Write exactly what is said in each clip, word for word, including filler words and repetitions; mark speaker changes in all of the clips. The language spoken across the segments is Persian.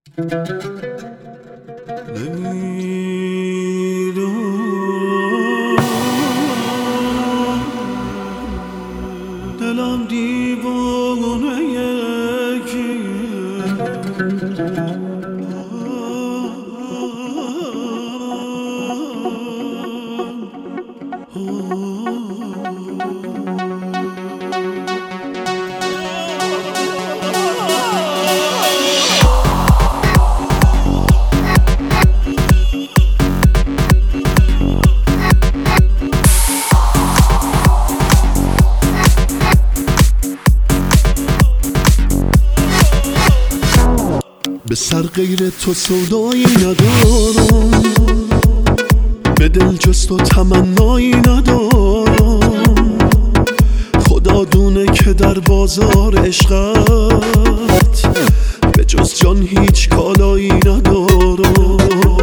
Speaker 1: دلم دیوانه یکیه به سر غیر تو سودایی ندارم، به دل جز تو تمنایی ندارم. خدا دونه که در بازار عشقت به جز جان هیچ کالایی ندارم.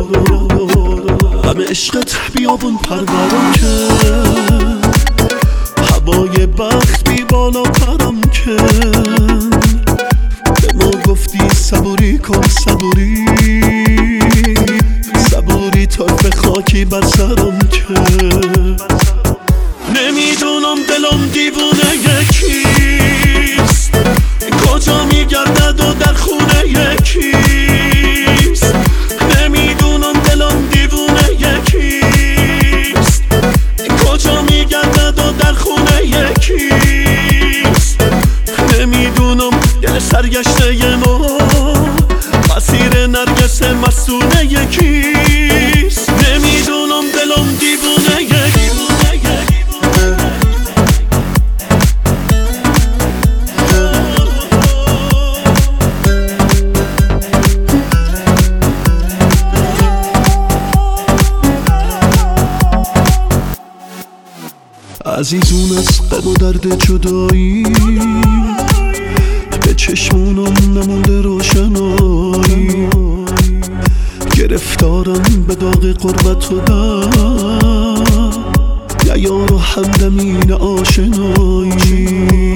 Speaker 1: غم عشقت بیابون پرورم کن، هوای بخت بی بالا پرم کن. به ما گفتی صبوری کن صبوری، صبوری طرف خاکی بر سرم کن. نمیدونم دلم دیوونه یکیست، کجا میگردد و در خونه یکیست. نمیدونم دلم دیوونه یکیست، کجا میگردد و در خونه یکیست. نمیدونم دل سرگشته ما مسیر نرگس مستونه یکیست. نمیدونم دلم دیوونه یکیست. عزیزون از غم و درد جدایی، به چشمونم نمونده روشنایی. گرفتارم به داغ قربت و درد، نه یار و همدمین آشنایی.